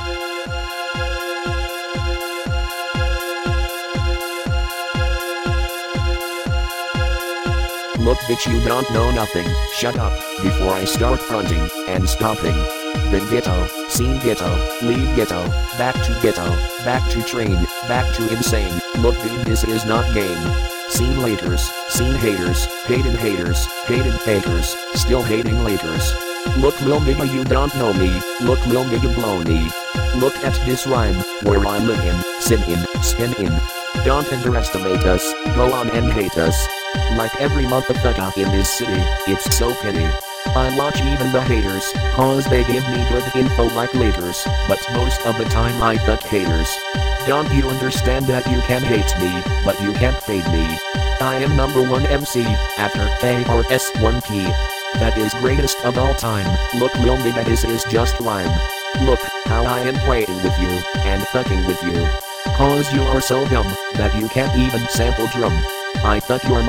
Look bitch, you don't know nothing, shut up, before I start fronting, and stopping. Then ghetto, scene ghetto, leave ghetto, back to train, back to insane. Look dude, this is not game. Scene laters, scene haters, hated haters, hated fakers, still hating laters. Look lil nigga, you don't know me, look lil nigga blow me. Look at this rhyme, where I live in, sin in, spin in. Don't underestimate us, go on and hate us. Like every motherfucker in this city, it's so pity. I watch even the haters, cause they give me good info like laters, but most of the time I fuck haters. Don't you understand that you can hate me, but you can't fade me? I am number one MC, after A or S1 key. That is greatest of all time, look lil nigga, this is just rhyme. Look, how I am playing with you, and fucking with you. Cause you are so dumb, that you can't even sample drum. I fuck your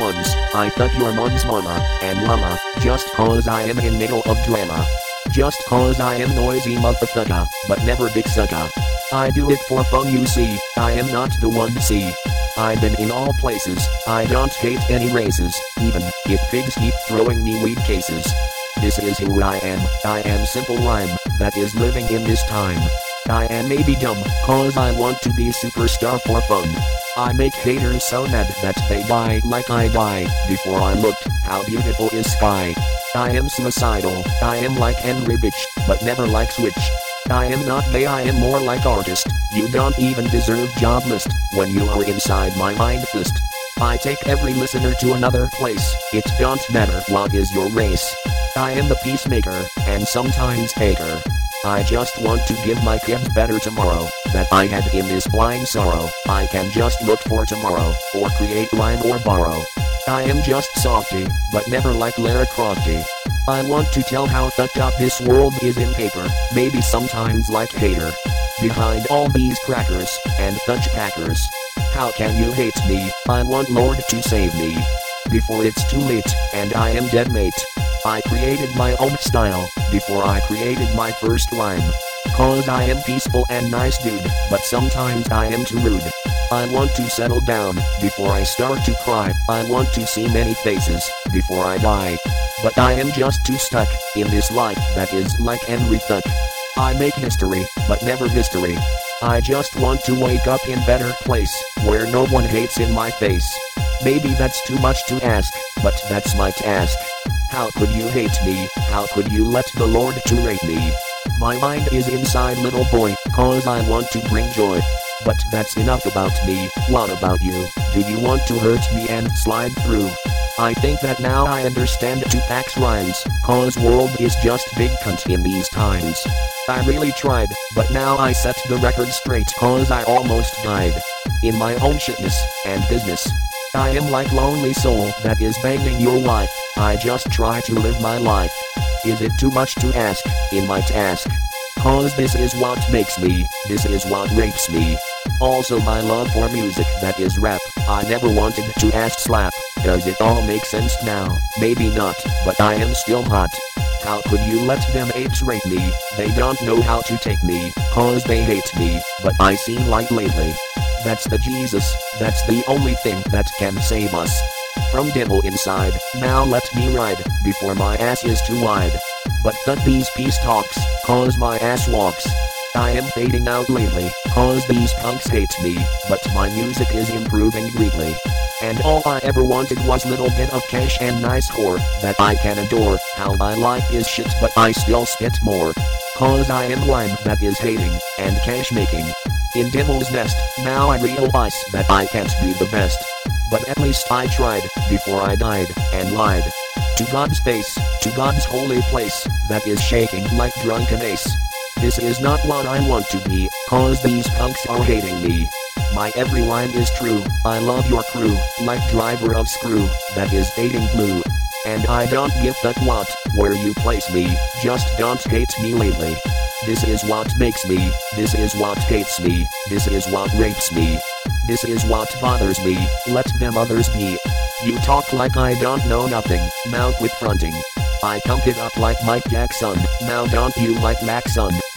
mom's mama, and llama, just cause I am in middle of drama. Just cause I am noisy motherfucker, but never big sucker. I do it for fun, you see, I am not the one see. I've been in all places, I don't hate any races, even if pigs keep throwing me weed cases. This is who I am simple rhyme, that is living in this time. I am maybe dumb, cause I want to be superstar for fun. I make haters so mad that they die like I die, before I looked, how beautiful is sky. I am suicidal, I am like Henry Bitch, but never like Switch. I am not gay, I am more like artist, you don't even deserve job list, when you are inside my mind fist. I take every listener to another place, it don't matter what is your race. I am the peacemaker, and sometimes hater. I just want to give my kids better tomorrow, that I had in this blind sorrow. I can just look for tomorrow, or create rhyme or borrow. I am just softy, but never like Lara Crofty. I want to tell how fucked up this world is in paper, maybe sometimes like hater. Behind all these crackers, and Dutch packers. How can you hate me? I want Lord to save me. Before it's too late, and I am dead mate. I created my own style, before I created my first rhyme. Cause I am peaceful and nice dude, but sometimes I am too rude. I want to settle down, before I start to cry. I want to see many faces, before I die. But I am just too stuck, in this life that is like Henry Thuck. I make history, but never history. I just want to wake up in better place, where no one hates in my face. Maybe that's too much to ask, but that's my task. How could you hate me? How could you let the Lord to rate me? My mind is inside little boy, cause I want to bring joy. But that's enough about me, what about you? Do you want to hurt me and slide through? I think that now I understand Tupac's rhymes, cause world is just big cunt in these times. I really tried, but now I set the record straight cause I almost died. In my own shitness, and business. I am like lonely soul that is banging your wife. I just try to live my life. Is it too much to ask, in my task? Cause this is what makes me, this is what rapes me. Also my love for music that is rap, I never wanted to ask slap. Does it all make sense now? Maybe not, but I am still hot. How could you let them apes rape me? They don't know how to take me, cause they hate me, but I seem like lately. That's the Jesus, that's the only thing that can save us. From devil inside, now let me ride, before my ass is too wide. But fuck these peace talks, cause my ass walks. I am fading out lately, cause these punks hate me, but my music is improving greatly. And all I ever wanted was little bit of cash and nice whore, that I can adore. How my life is shit but I still spit more. Cause I am rhyme that is hating, and cash making. In devil's nest, now I realize that I can't be the best. But at least I tried, before I died, and lied. To God's face, to God's holy place, that is shaking like drunken ace. This is not what I want to be, cause these punks are hating me. My every line is true, I love your crew, like driver of screw, that is fading blue. And I don't give that what, where you place me, just don't hate me lately. This is what makes me, this is what hates me, this is what rapes me. This is what bothers me, let them others be. You talk like I don't know nothing, now quit fronting. I pump it up like Mike Jackson, now don't you like Maxson?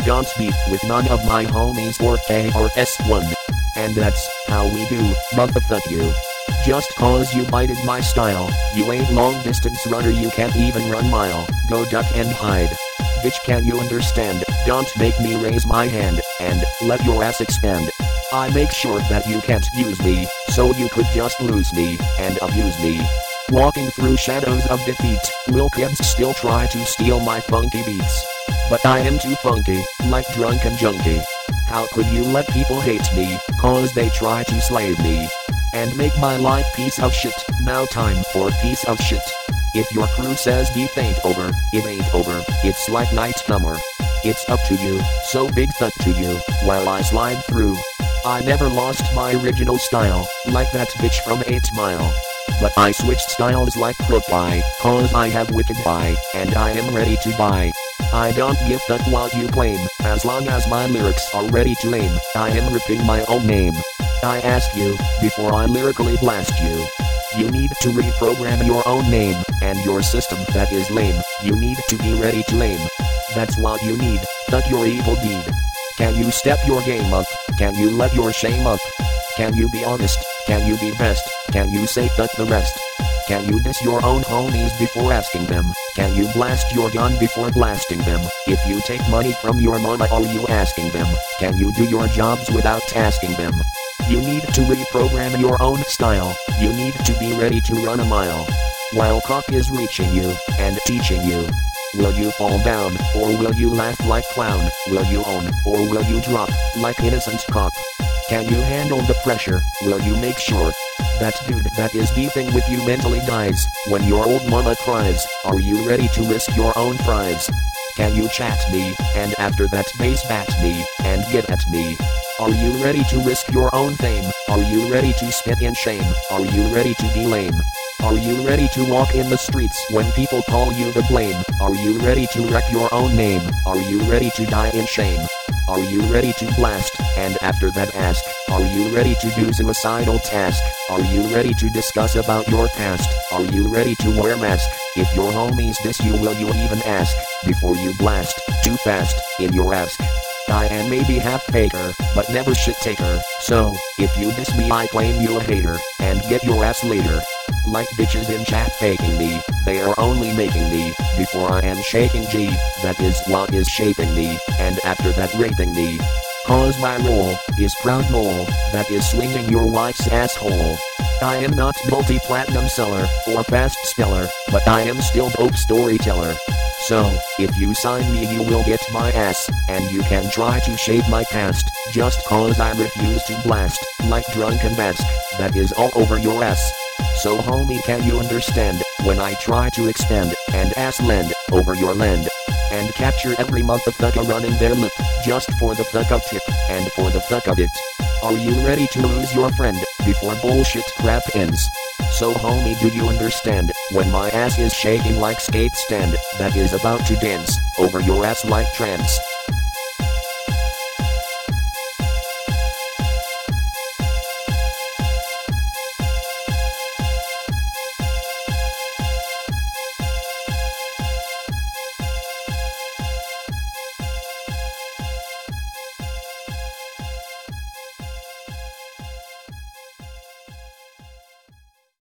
don't beef with none of my homies or KRS1. And that's how we do, motherfuck you. Just cause you bited my style, you ain't long distance runner, you can't even run mile, go duck and hide. Bitch, can you understand? Don't make me raise my hand, and let your ass expand. I make sure that you can't use me, so you could just lose me, and abuse me. Walking through shadows of defeat, will kids still try to steal my funky beats? But I am too funky, like drunken junkie. How could you let people hate me, cause they try to slave me? And make my life piece of shit, now time for piece of shit. If your crew says beef ain't over, it ain't over, it's like night summer. It's up to you, so big fuck to you, while I slide through. I never lost my original style, like that bitch from 8 Mile. But I switched styles like Popeye, cause I have wicked eye, and I am ready to buy. I don't give fuck what you claim, as long as my lyrics are ready to aim, I am ripping my own name. I ask you, before I lyrically blast you. You need to reprogram your own name, and your system that is lame, you need to be ready to aim. That's what you need, fuck your evil deed. Can you step your game up? Can you let your shame up? Can you be honest? Can you be best? Can you say fuck the rest? Can you diss your own homies before asking them? Can you blast your gun before blasting them? If you take money from your mama, are you asking them? Can you do your jobs without tasking them? You need to reprogram your own style. You need to be ready to run a mile. While cock is reaching you and teaching you. Will you fall down, or will you laugh like clown? Will you own, or will you drop, like innocent cop? Can you handle the pressure? Will you make sure that dude that is beefing with you mentally dies when your old mama cries? Are you ready to risk your own fries? Can you chat me, and after that bass bat me, and get at me? Are you ready to risk your own fame? Are you ready to spit in shame? Are you ready to be lame? Are you ready to walk in the streets when people call you the blame? Are you ready to wreck your own name? Are you ready to die in shame? Are you ready to blast, and after that ask, are you ready to do suicidal task? Are you ready to discuss about your past? Are you ready to wear mask? If your homies diss you, will you even ask, before you blast, too fast, in your ask? I am maybe half faker, but never shit taker, so, if you diss me I claim you a hater, and get your ass later. Like bitches in chat faking me, they are only making me, before I am shaking G, that is what is shaping me, and after that raping me. Cause my role is proud mole, that is swinging your wife's asshole. I am not multi-platinum seller, or fast speller, but I am still dope storyteller. So, if you sign me you will get my ass, and you can try to shape my past, just cause I refuse to blast, like drunken mask, that is all over your ass. So homie, can you understand, when I try to expand, and ass lend, over your land, and capture every motherfucker running their lip, just for the fuck of tip, and for the fuck of it. Are you ready to lose your friend, before bullshit crap ends? So homie, do you understand, when my ass is shaking like skate stand, that is about to dance, over your ass like trance?